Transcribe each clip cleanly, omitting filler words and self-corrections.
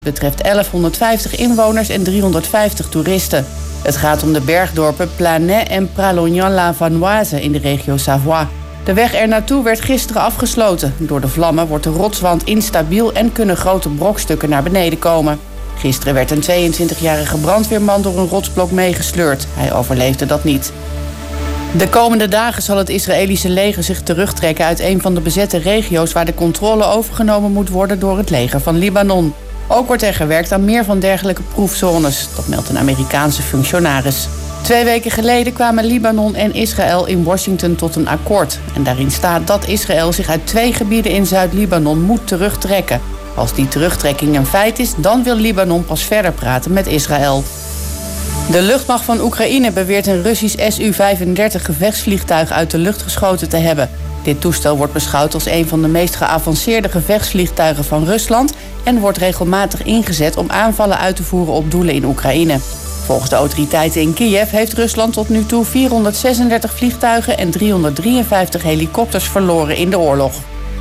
Het betreft 1150 inwoners en 350 toeristen. Het gaat om de bergdorpen Planay en Pralognan-la-Vanoise in de regio Savoie. De weg er naartoe werd gisteren afgesloten. Door de vlammen wordt de rotswand instabiel en kunnen grote brokstukken naar beneden komen. Gisteren werd een 22-jarige brandweerman door een rotsblok meegesleurd. Hij overleefde dat niet. De komende dagen zal het Israëlische leger zich terugtrekken uit een van de bezette regio's waar de controle overgenomen moet worden door het leger van Libanon. Ook wordt er gewerkt aan meer van dergelijke proefzones. Dat meldt een Amerikaanse functionaris. 2 weken geleden kwamen Libanon en Israël in Washington tot een akkoord. En daarin staat dat Israël zich uit 2 gebieden in Zuid-Libanon moet terugtrekken. Als die terugtrekking een feit is, dan wil Libanon pas verder praten met Israël. De luchtmacht van Oekraïne beweert een Russisch Su-35 gevechtsvliegtuig uit de lucht geschoten te hebben. Dit toestel wordt beschouwd als een van de meest geavanceerde gevechtsvliegtuigen van Rusland en wordt regelmatig ingezet om aanvallen uit te voeren op doelen in Oekraïne. Volgens de autoriteiten in Kiev heeft Rusland tot nu toe 436 vliegtuigen en 353 helikopters verloren in de oorlog.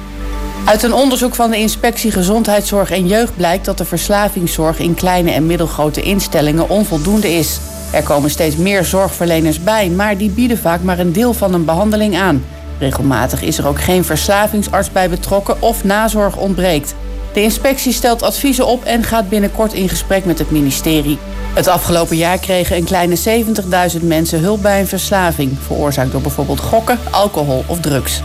Uit een onderzoek van de Inspectie Gezondheidszorg en Jeugd blijkt dat de verslavingszorg in kleine en middelgrote instellingen onvoldoende is. Er komen steeds meer zorgverleners bij, maar die bieden vaak maar een deel van een behandeling aan. Regelmatig is er ook geen verslavingsarts bij betrokken of nazorg ontbreekt. De inspectie stelt adviezen op en gaat binnenkort in gesprek met het ministerie. Het afgelopen jaar kregen een kleine 70.000 mensen hulp bij een verslaving, veroorzaakt door bijvoorbeeld gokken, alcohol of drugs.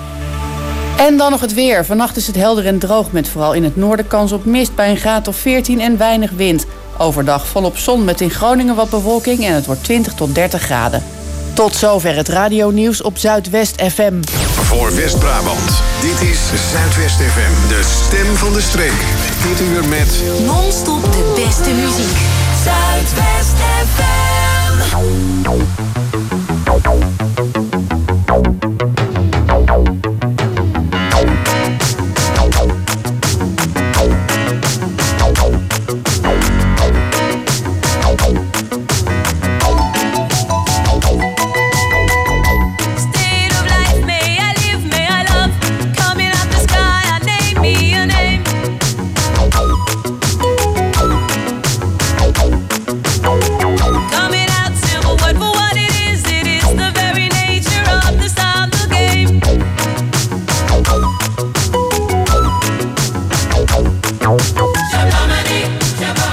En dan nog het weer. Vannacht is het helder en droog met vooral in het noorden kans op mist bij een graad of 14 en weinig wind. Overdag volop zon met in Groningen wat bewolking en het wordt 20 tot 30 graden. Tot zover het radionieuws op Zuidwest FM. Voor West-Brabant, dit is Zuidwest FM, de stem van de streek. Dit uur met non-stop de beste muziek. Zuidwest FM. Shabamani,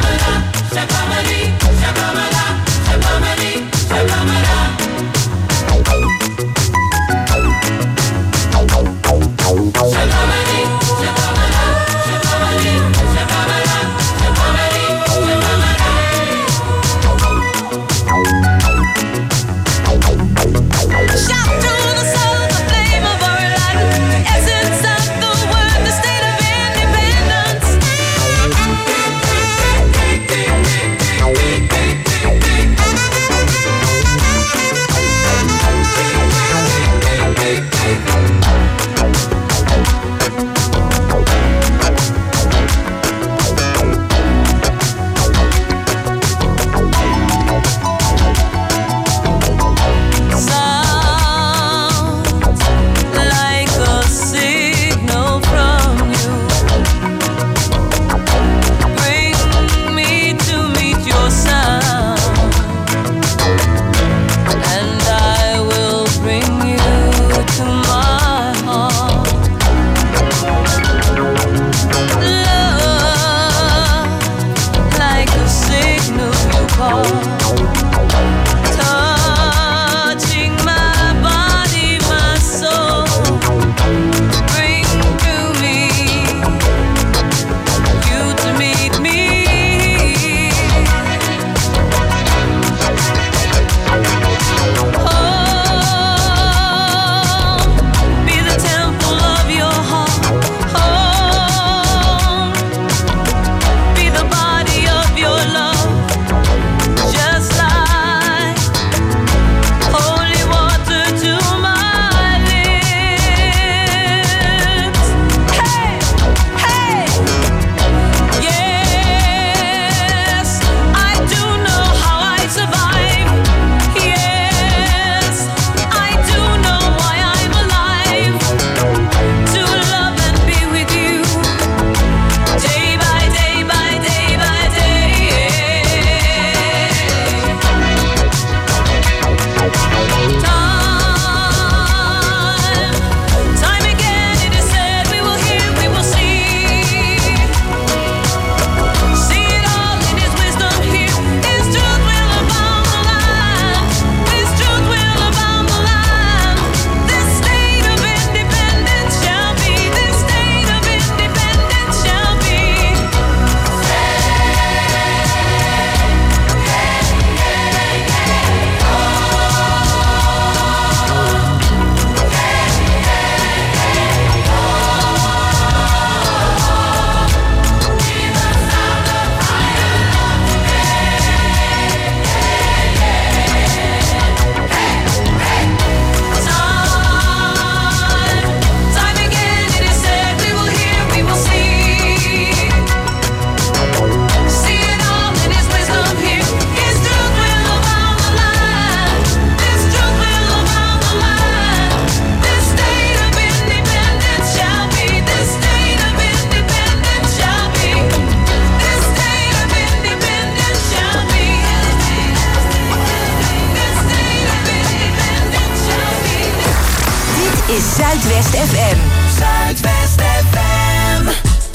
Zuidwest FM. Zuidwest FM.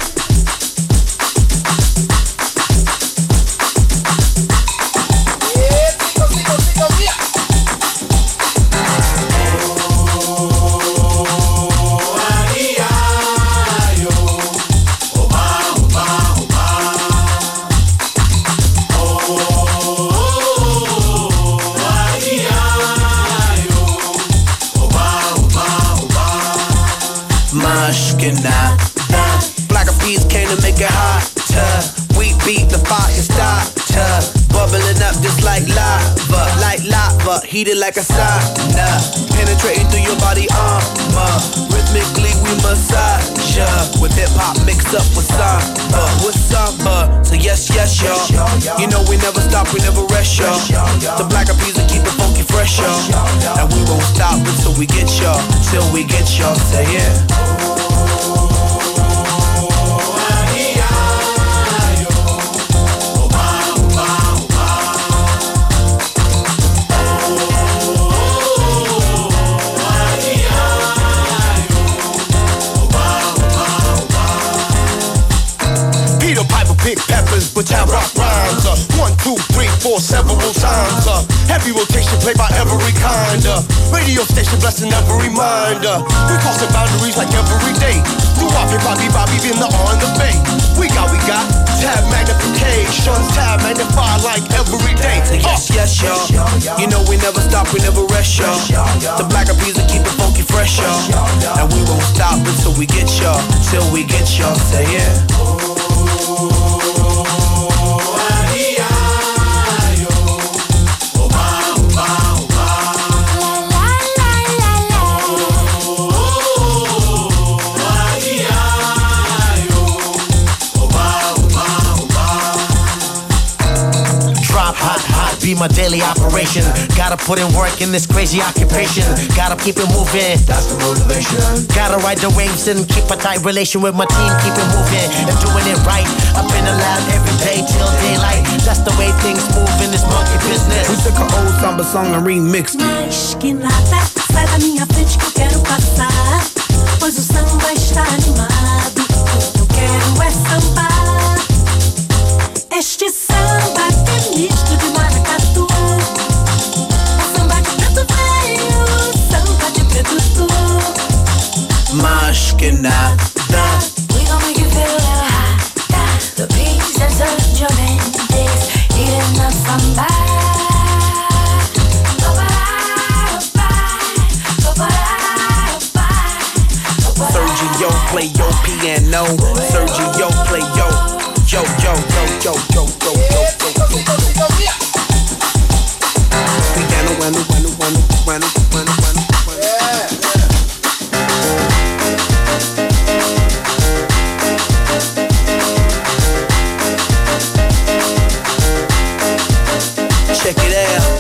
Black of peas came to make it hotter. We beat the fire starter. Bubbling up just like lava, heated like a sauna. Penetrating through your body armor. Rhythmically we massage ya. With hip hop mixed up with samba. So yes, y'all. You know we never stop, we never rest, y'all. The Black of peas will keep it funky fresh, y'all. And we won't stop until we get y'all. Till we get y'all, say yeah. Big peppers, but I rock rhymes. 1, 2, 3, 4, several times. Heavy rotation played by every kind. Radio station blessing every mind. We crossing boundaries like every day. Do Bobby, been the on the bay. We got tab magnification, tab magnify like every day. Yes, y'all. You know we never stop, we never rest, y'all. The Black of peas will keep it funky fresh, y'all. And we won't stop until we get y'all. Till we get y'all, say yeah. Be my daily operation. Gotta put in work in this crazy occupation. Gotta keep it moving. That's the motivation. Gotta ride the waves and keep a tight relation with my team. Keep it moving and doing it right. I've been allowed every day till daylight. That's the way things move in this monkey business. We took an old samba song and remixed it. Mas que nada, sai da minha frente que eu quero passar. Pois o samba está animado. O que eu quero é sambar. Este samba que é misto de maracatu. Samba de preto veio, samba de preto tu. Mas que nada. We gon' make you feel hot. The beats and such your mendes. Eating up samba. Sergio play your piano. Sergio play yo. Yo. Check it out.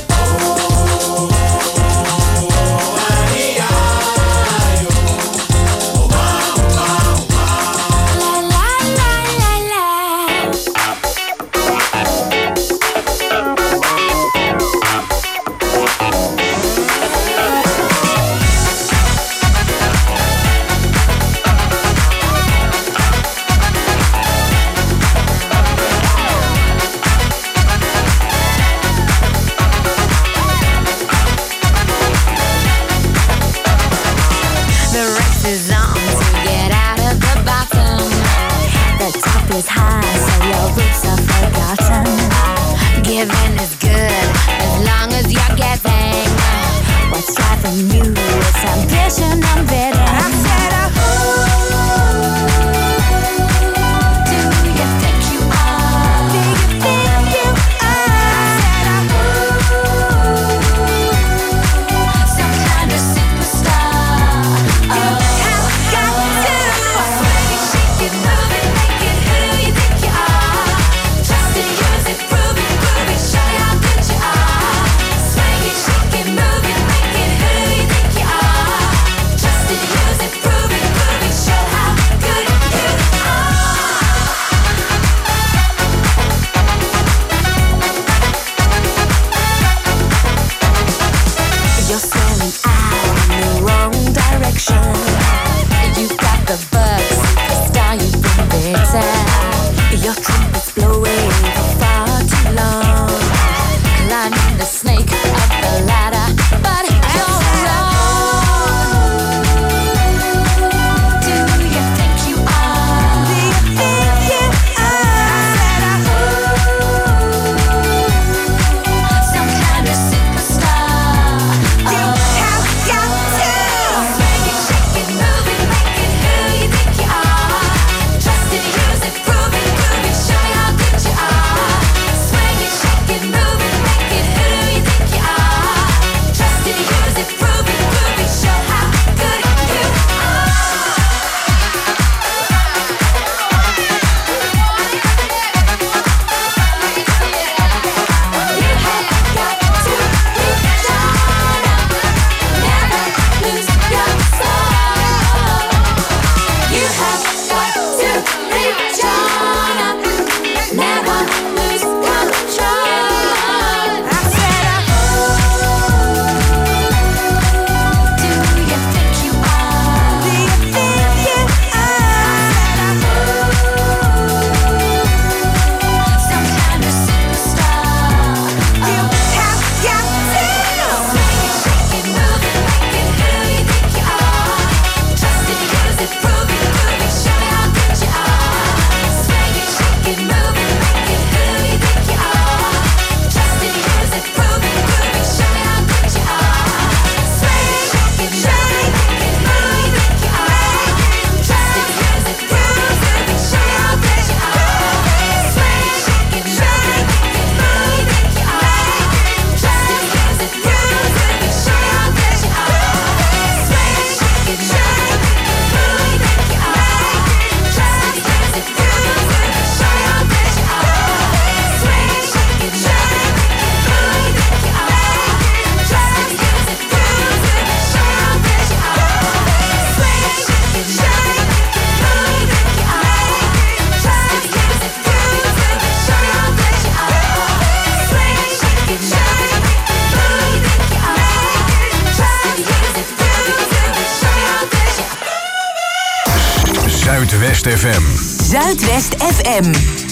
Zuidwest FM. Zuidwest FM.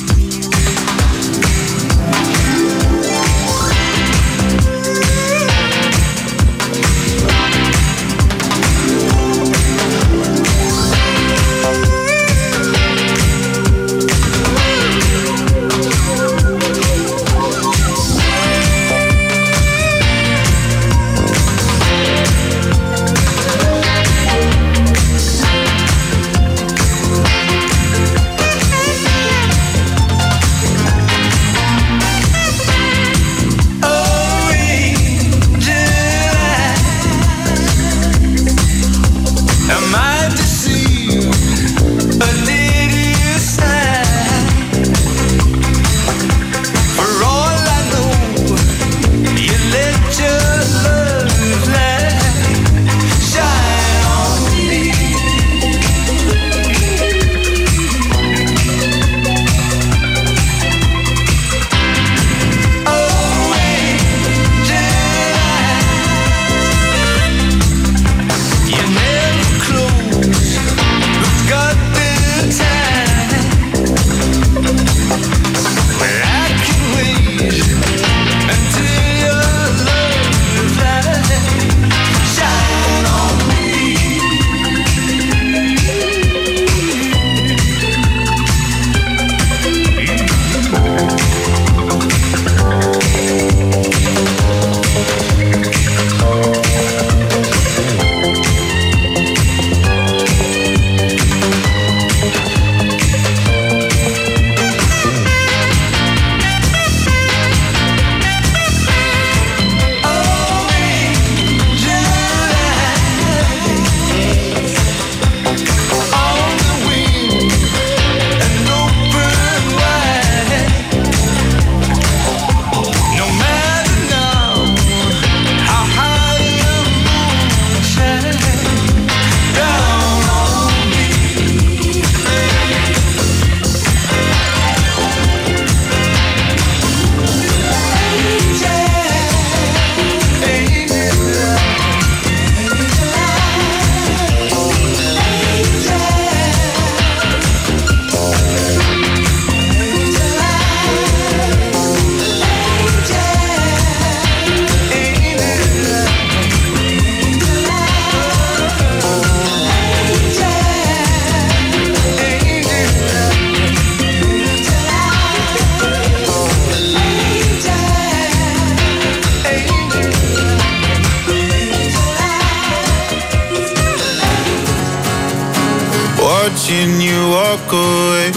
Watching you walk away,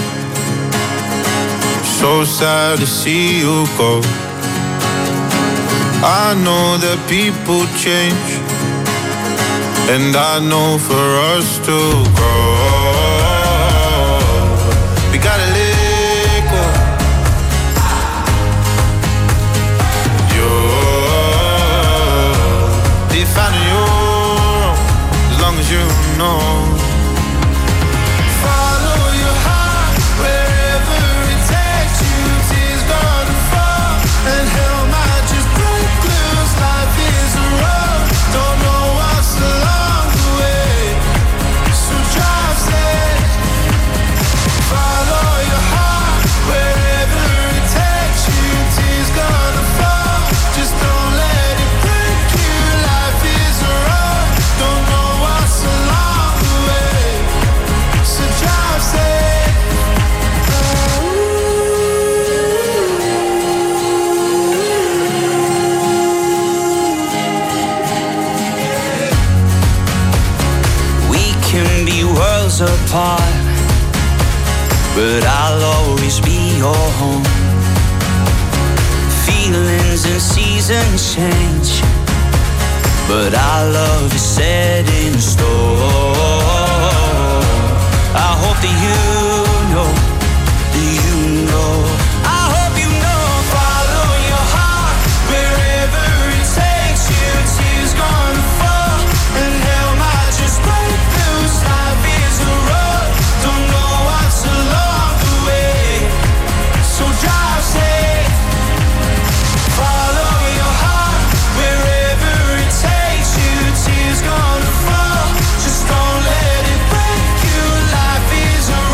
so sad to see you go. I know that people change, and I know for us to grow, we gotta let go. You're defining your own, as long as you know. Apart, but I'll always be your home. Feelings and seasons change, but our love is set in stone. I hope that you know, I hope you know. Follow your heart wherever it takes you. Tears gonna fall and hell might just break loose. Life is a road, don't know what's along the way, so drive safe. Follow your heart wherever it takes you. Tears gonna fall, just don't let it break you. Life is a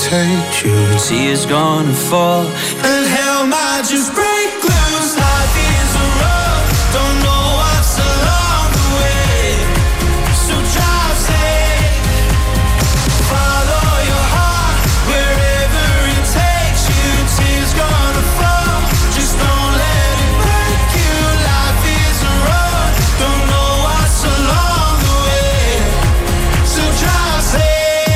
takes you. Tears gonna fall, and hell might just break loose. Life is a road, don't know what's along the way. So drive safe, follow your heart wherever it takes you. Tears gonna fall, just don't let it break you. Life is a road, don't know what's along the way. So drive safe.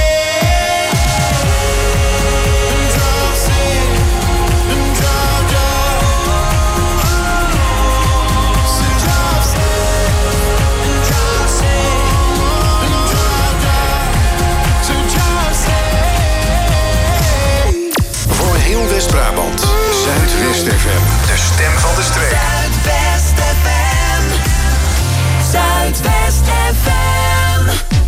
West-Brabant, Zuidwest FM, de stem van de streek. Zuidwest FM, Zuidwest FM.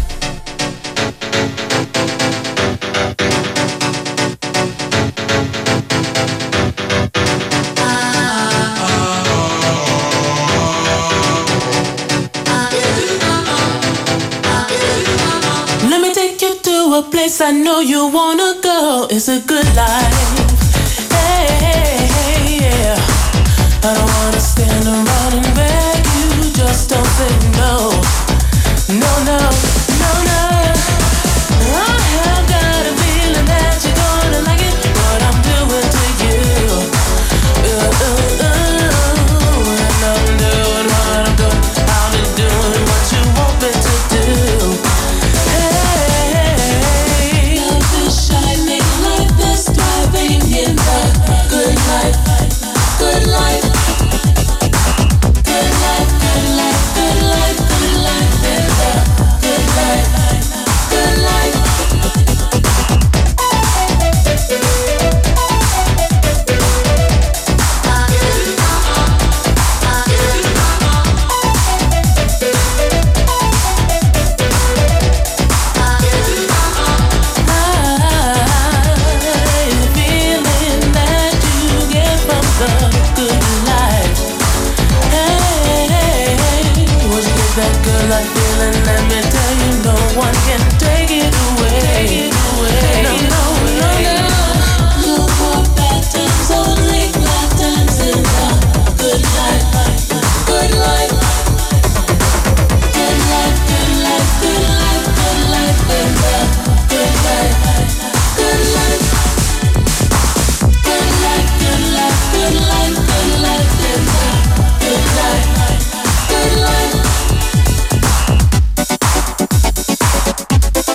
Let me take you to a place I know you wanna go. It's a good life. Yeah. I don't wanna stand around and beg you, just don't say no. No, no, no, no. I have got a feeling that you're gonna like it, what I'm doing to you. And I'm doing what I'm doing, I'll be doing what you want me to do. Hey, love is shining like this, thriving in the good life, good life, good life, good life, good life, good life, in the good life, good life. Feeling that you get from the good life. Hey, once you get that good life feeling, let me tell you, no one can take it away. No, no, no, no. No more bad times, only glad times in the good life, good life. Good life, good life, good life, good life in the good life, good life. Good life, good life, good life, good life in the good life, good life.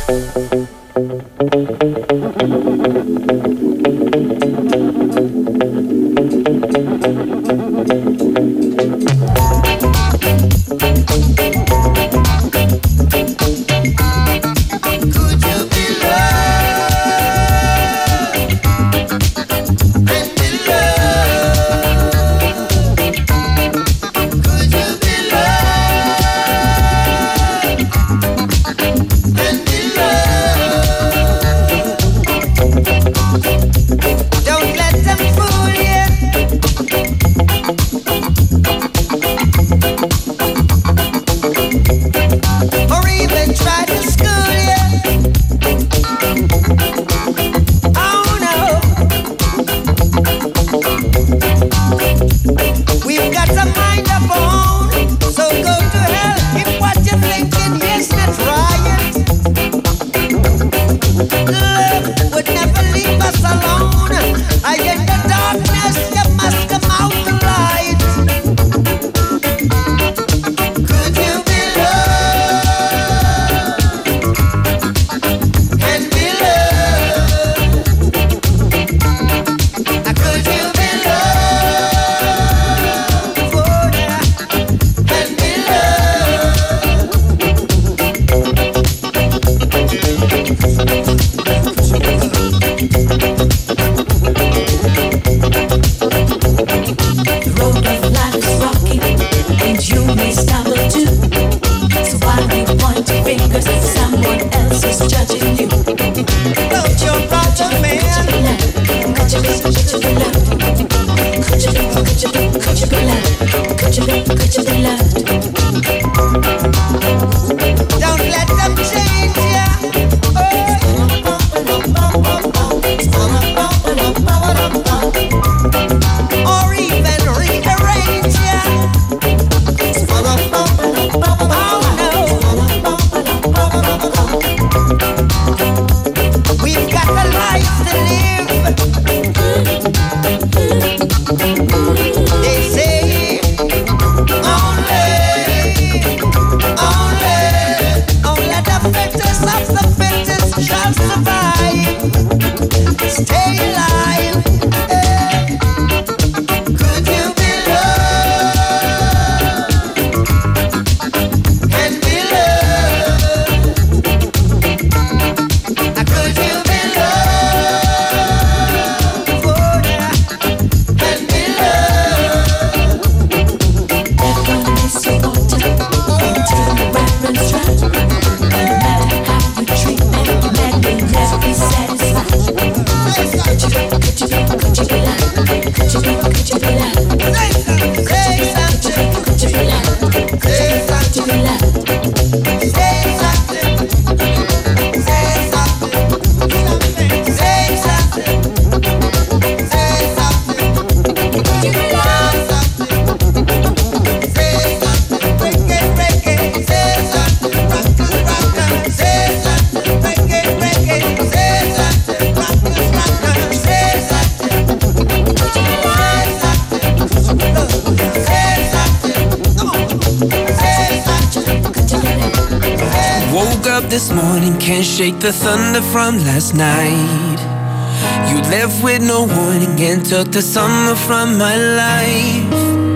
This morning can't shake the thunder from last night. You left with no warning and took the summer from my life.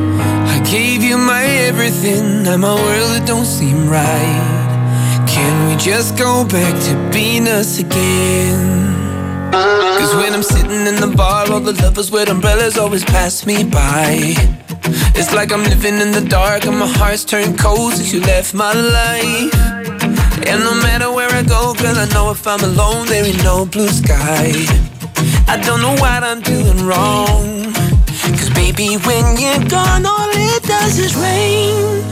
I gave you my everything, now my world it don't seem right. Can we just go back to being us again? Cause when I'm sitting in the bar, all the lovers with umbrellas always pass me by. It's like I'm living in the dark and my heart's turned cold since you left my life. And no matter where I go, girl, I know if I'm alone, there ain't no blue sky. I don't know what I'm doing wrong. Cause baby, when you're gone, all it does is rain,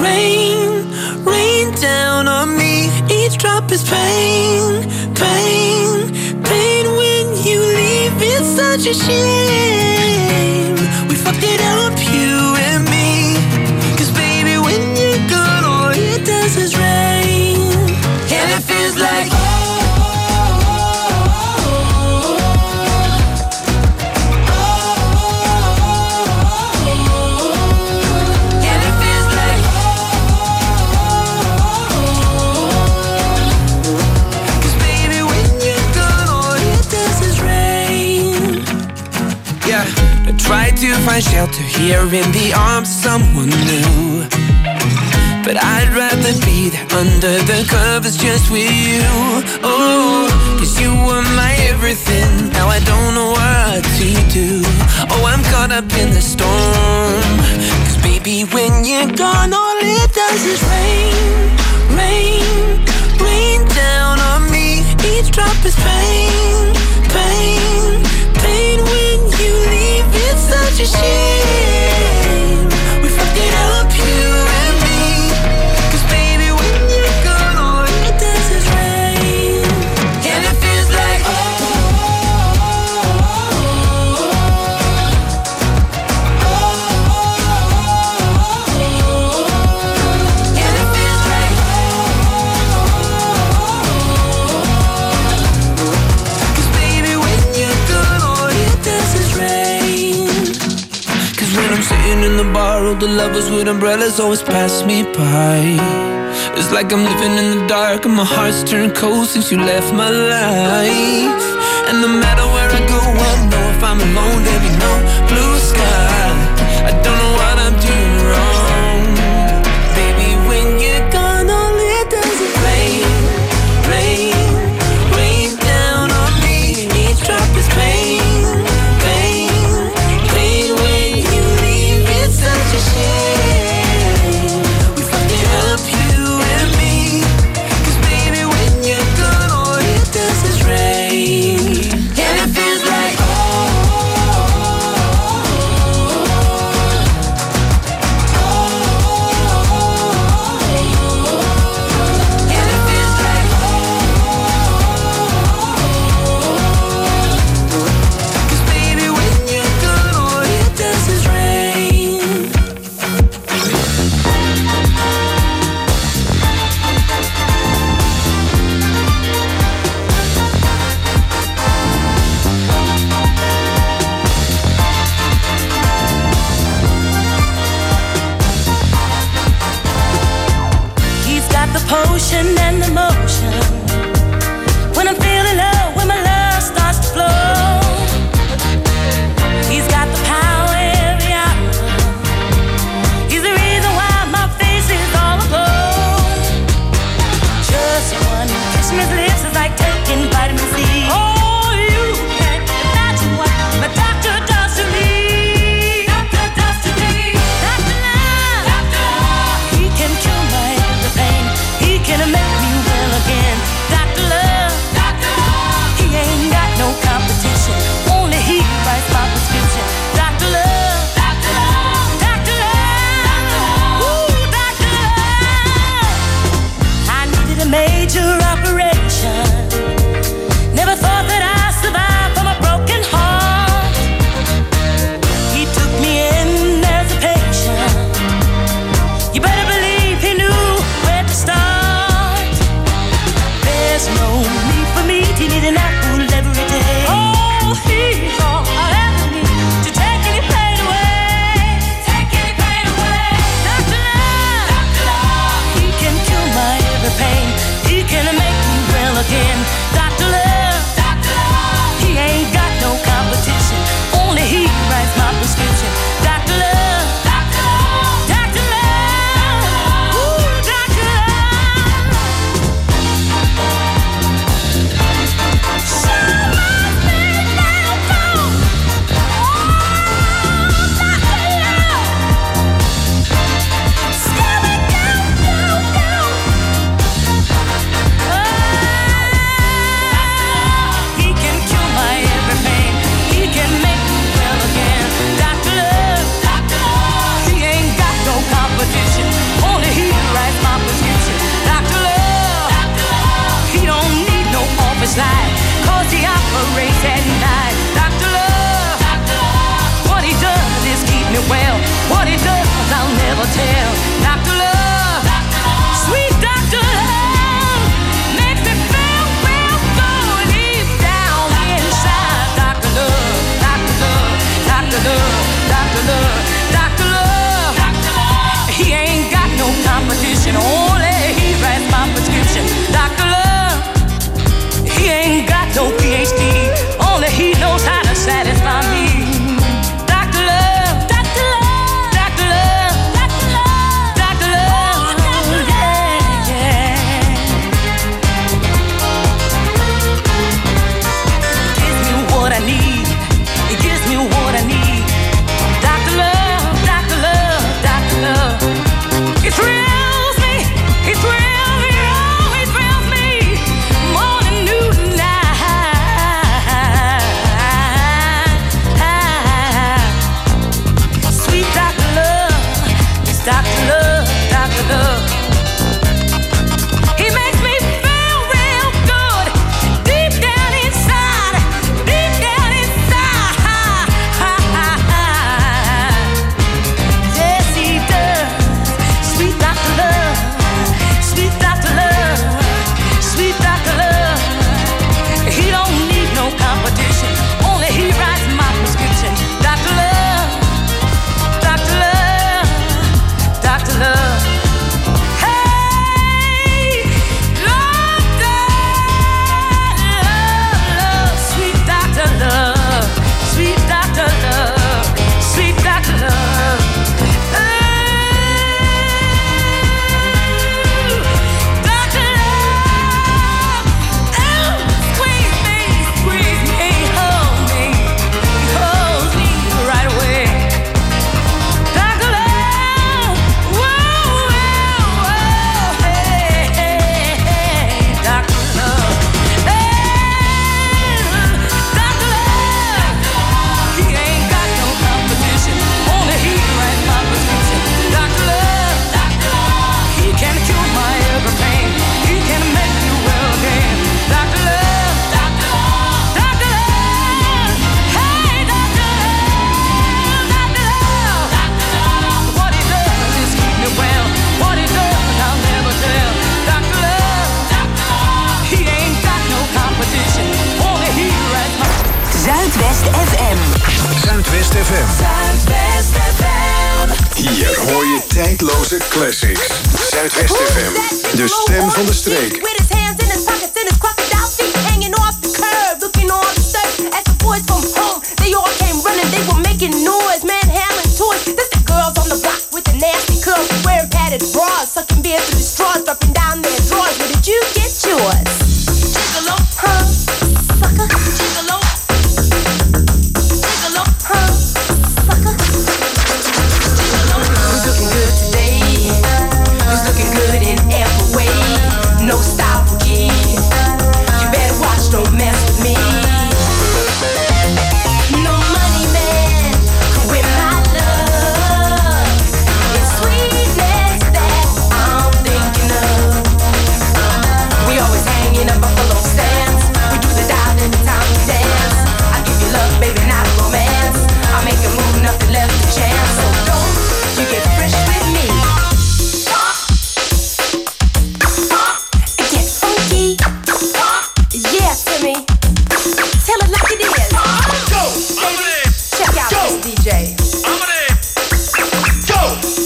rain, rain down on me. Each drop is pain, pain, pain. When you leave, it's such a shame. We fucked it up, you and me. Cause baby, when you're gone, all it does is rain. And it feels like and it feels like find shelter here in the arms of someone new. But I'd rather be there under the covers just with you. Oh, 'cause you were my everything. Now I don't know what to do. Oh, I'm caught up in the storm. 'Cause baby, when you're gone, all it does is rain, rain, rain down on me. Each drop is pain, pain, pain. When you leave, it's such a shame. We fucked it up, you and me. 'Cause baby, when you're gone, all it does is rain. And it feels like in the bar, all the lovers with umbrellas always pass me by. It's like I'm living in the dark and my heart's turned cold since you left my life. And no matter where I go, I know if I'm alone, there'll be no blue sky. I don't know what I'm doing wrong. Baby, when you're gone, all it does is rain, rain, rain down on me. Each drop is pain, pain, pain. When you leave, it's such a shame. We fucked it up, you and me. 'Cause baby, when you're gone, all it does is rain. And it feels like potion and emotion. When I'm feeling low, when my love starts to flow, he's got the power every hour. He's the reason why my face is all aglow. Just one kiss from his lips is like taking vitamin C. Oh, you can't imagine what my doctor does to me. Doctor does to me. Doctor Love. Doctor Love. He can cure my every pain. He can make me well again. Dr. Love, Dr. Love. He ain't got no competition. Only he writes my prescription. Dr. Love, Dr. Love, Dr. Love, ooh, Dr. Love. I needed a major operation. Never thought that I'd survive from a broken heart. He took me in as a patient. You better believe he knew where to start. There's no need for me to need an apple every day. Oh, he's all I ever need to take any pain away. Take any pain away. Dr. Love, Dr. Love. He can cure my every pain. He can make Hier hoor je tijdloze classics. Zuidwest FM, de stem van de streek. With his hands in his pockets and his crocodile feet hanging off the curb, looking all disturbed. As the boys from home, they all came running, they were making noise, manhandling toys. That's the girls on the block with the nasty curls, wearing padded bras, sucking beer through the straws, dropping down their drawers. Where did you get yours? Gigolo, huh? Sucker, gigolo. Gigolo, huh? Sucker. Gigolo. Who's looking good today? Who's looking good in every way? No style for key. You better watch, don't mess with me. No money man could win my love. It's sweetness that I'm thinking of. We always hang in a buffalo stance. We do the dial every time we dance. I give you love, baby, not romance. I make a move, nothing left to chance. So don't you get fresh with me. Get funky. Yeah, Timmy. Tell it like it is. Go, baby. Check out this DJ. Go.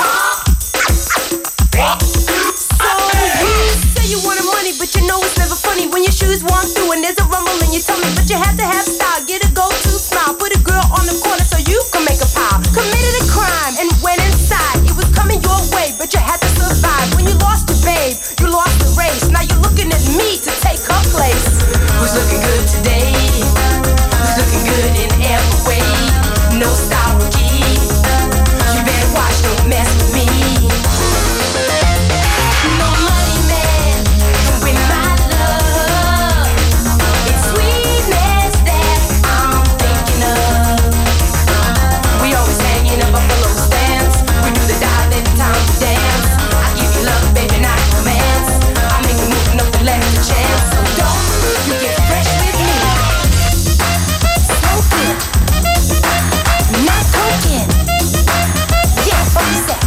So you say you wanted money, but you know it's never funny when your shoes walk through and there's a rumble in your tummy. But you have to have style, get a go-to smile, put a girl on the corner so you can make a pile. Committed a crime and went inside. It was coming your way, but you had to survive. When you lost your babe, you lost the race. Now you're looking at me to take her place. Who's looking good today? Who's looking good in every way? No style key. You better watch, don't mess with me. No money man can win my love. It's sweetness that I'm thinking of. We always hang in a buffalo stance. We do the dive every time we dance. I give you love, baby, not romance. I make a move, nothing left to chance. So don't you get fresh with me. Smoking, not coking. Yeah, funky sex.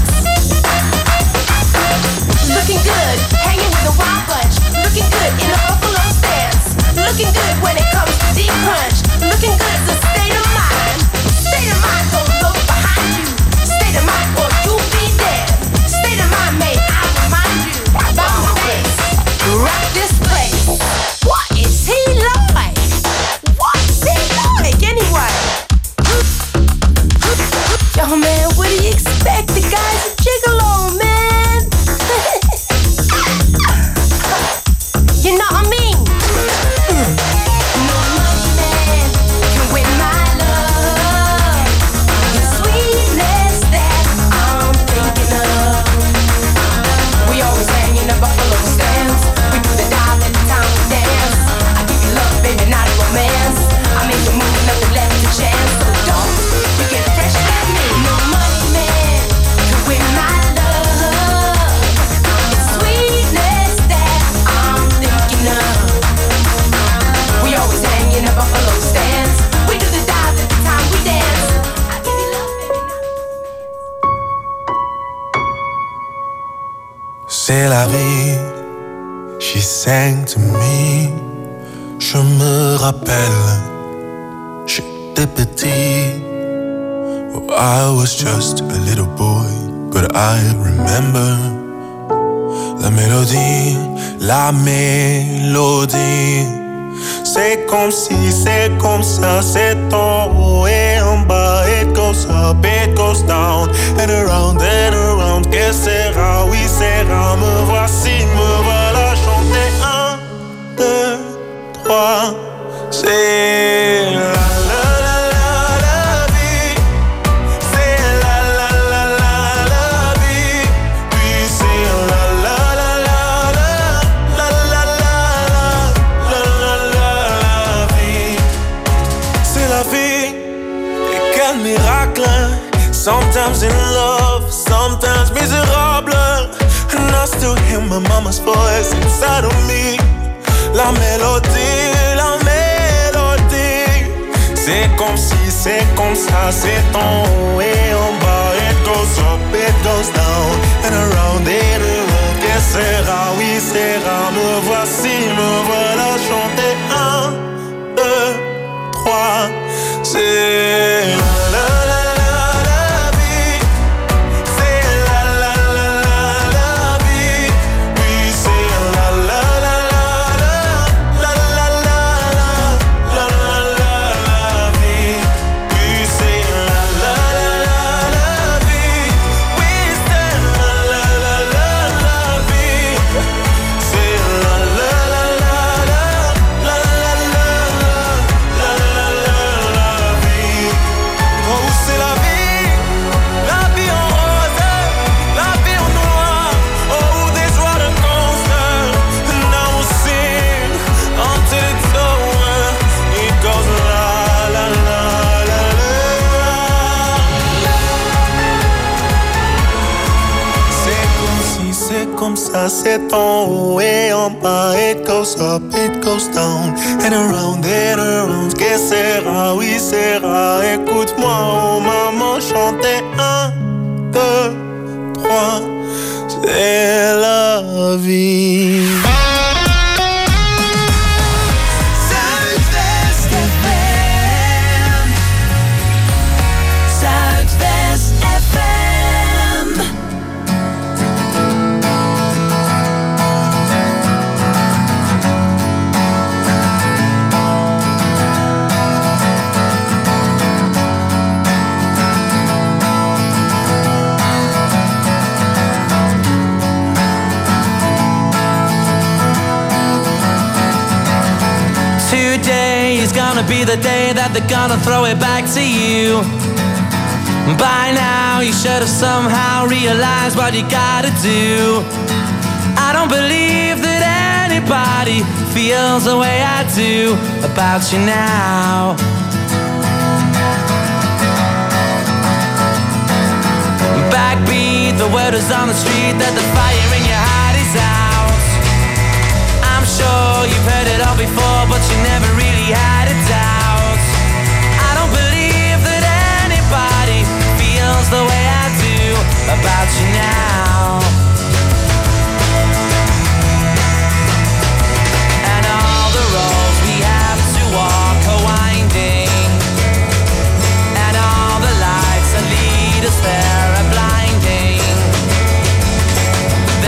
Looking good, hanging with a wild bunch. Looking good in a buffalo stance. Looking good when it comes to deep crunch. Looking good is a state of mind. State of mind, don't look behind you. State of mind or you'll be dead. State of mind, may I remind you about my face. Rock this place. What is he like? What's he like anyway? Yo man, what do you expect? The guy's a gigolo, man. You know what I mean? No money man can win my love. It's sweetness that I'm thinking of. We always hang in a buffalo stance. We do the dive every time we dance. I give you love, baby, not romance. I make a move, nothing left to chance. So don't you get fresh with me. No money man can win my love. It's sweetness that I'm thinking of. We always hang in a buffalo stance. We do the dive every time we dance. I give you love, baby, not C'est la vie, she sang to me. Je me rappelle, j'étais petit. Oh, I was just a little boy, but I remember la mélodie, la mélodie. C'est comme si, c'est comme ça, c'est en haut et en bas. It goes up, it goes down, and around, que sera, oui sera. Me voici, me voilà chanter. 1, 2, 3, c'est la la la la la vie. C'est la la la la la vie. Puis c'est la la la la la la la la la la vie. C'est la vie. Et quel miracle. Sometimes in love, sometimes miserable. And I still hear my mama's voice inside of me. La mélodie, la mélodie. C'est comme si, c'est comme ça, c'est en haut et en bas. It goes up, it goes down, and around it, que sera, oui sera. Me voici, me voilà chanter. 1, 2, 3, c'est la la la la la vie. C'est ça c'est en haut et en bas. It goes up, it goes down, and around, que sera, oui sera. Écoute-moi, oh maman, chanter 1, 2, 3, c'est la vie. Today is gonna be the day that they're gonna throw it back to you. By now you should have somehow realized what you gotta do. I don't believe that anybody feels the way I do about you now. Backbeat, the word is on the street that the fire in your heart is out. I'm sure you've heard it all before, but you never really had a doubt. I don't believe that anybody feels the way I do about you now. And all the roads we have to walk are winding, and all the lights that lead us there are blinding.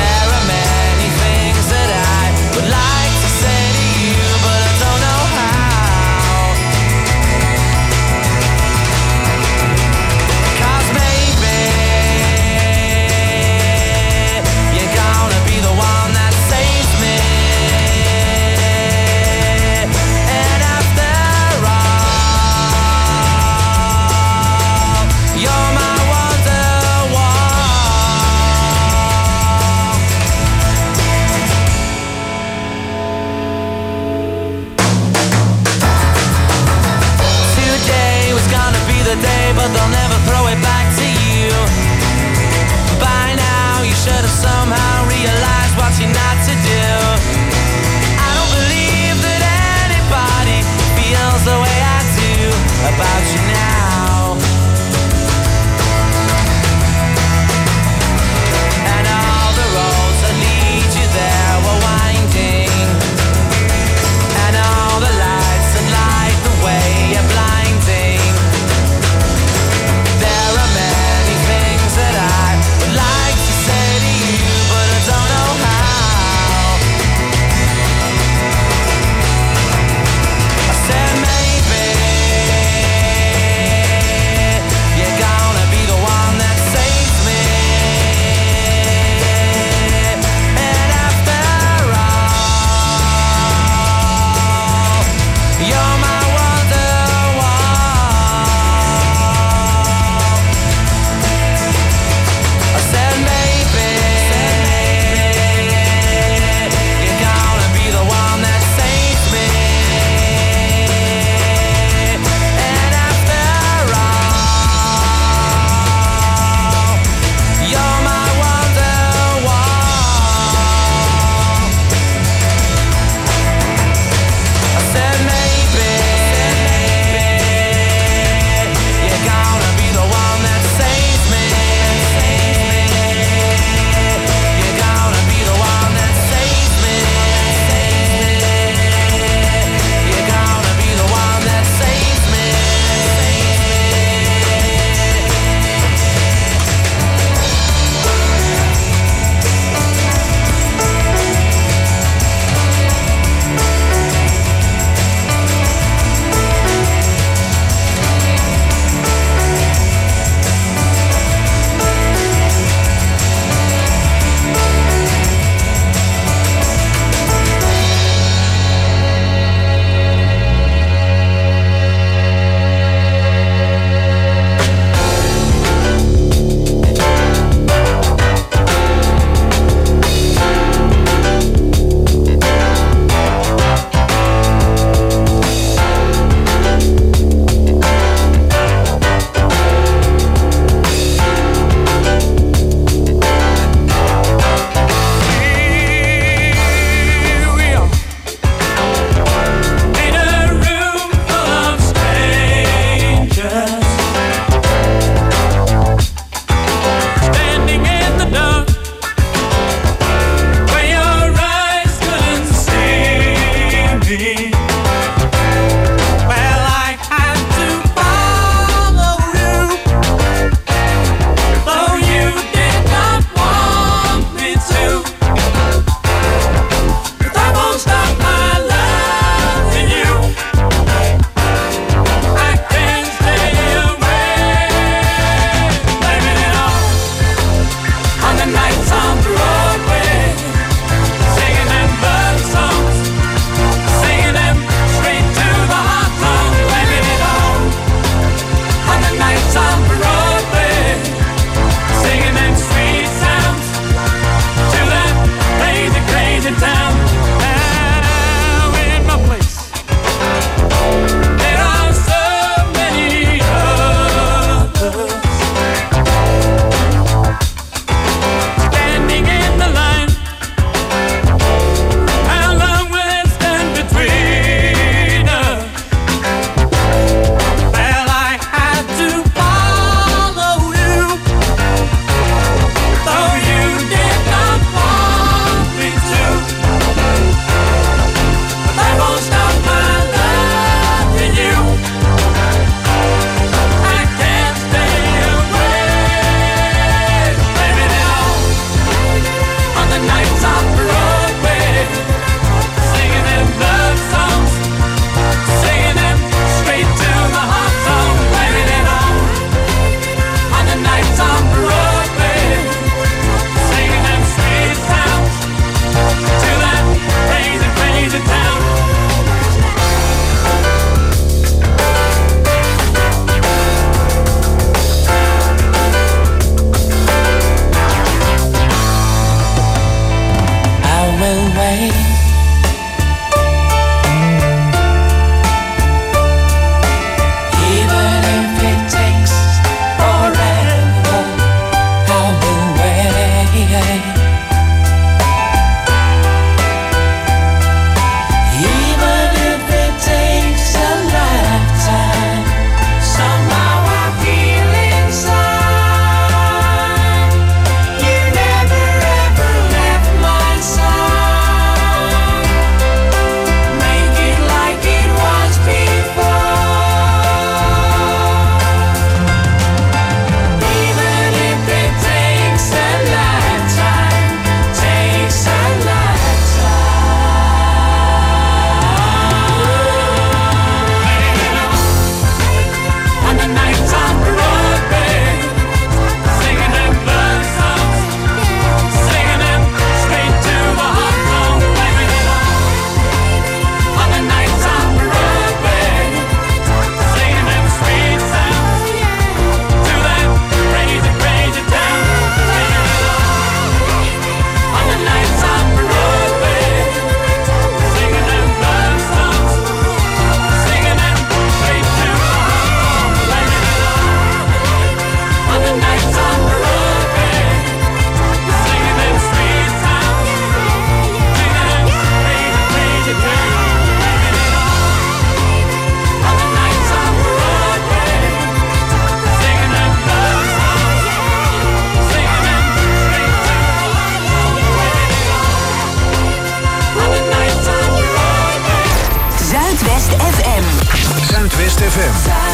Zuidwest FM.